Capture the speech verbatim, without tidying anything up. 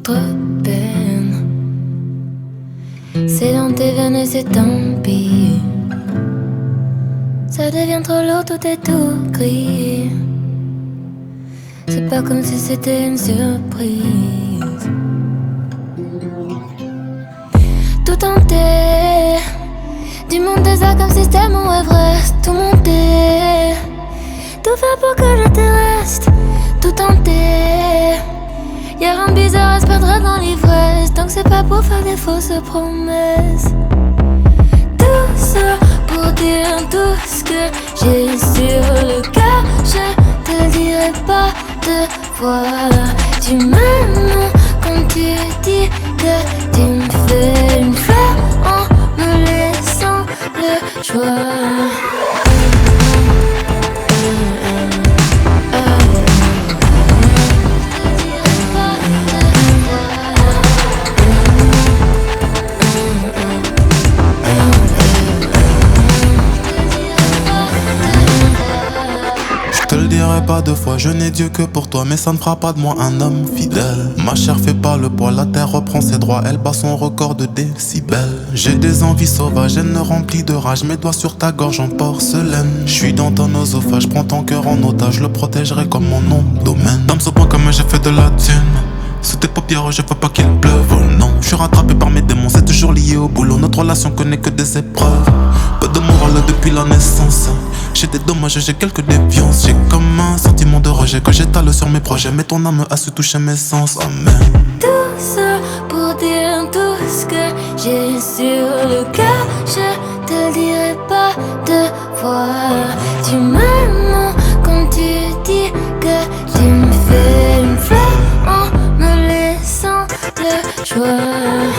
notre peine. C'est dans tes veines et c'est tant pis. Ça devient trop lourd, tout est tout gris. C'est pas comme si c'était une surprise. Tout tenter, du monde désert comme si c'était mon Everest. Tout monter, tout faire pour que je te reste. Tout tenter, y'a rien de bizarre à se perdre dans l'ivresse. Donc c'est pas pour faire des fausses promesses. Tout ça pour dire tout ce que j'ai sur le cœur. Je te le dirai pas deux fois. Tu m'aimes quand tu dis que tu me fais une fleur en me laissant le choix. Pas deux fois, je n'ai Dieu que pour toi, mais ça ne fera pas de moi un homme fidèle. Ma chair fait pas le poids, la terre reprend ses droits, elle bat son record de décibels. J'ai des envies sauvages, elles ne remplissent de rage, mes doigts sur ta gorge en porcelaine. Je suis dans ton oesophage, prends ton cœur en otage, je le protégerai comme mon nom domaine. Dans ce point comme j'ai fait de la thune, sous tes paupières je veux pas qu'il pleuve, oh non. Je suis rattrapé par mes démons, c'est toujours lié au boulot, notre relation connaît que des épreuves. Peu de morale depuis la naissance. J'ai des dommages, j'ai quelques déviances. J'ai comme un sentiment de rejet que j'étale sur mes projets. Mais ton âme a su toucher mes sens, amen. Tout ça pour dire tout ce que j'ai sur le cœur. Je te le dirai pas deux fois. Tu m'aimes quand tu dis que tu me fais une fleur en me laissant le choix.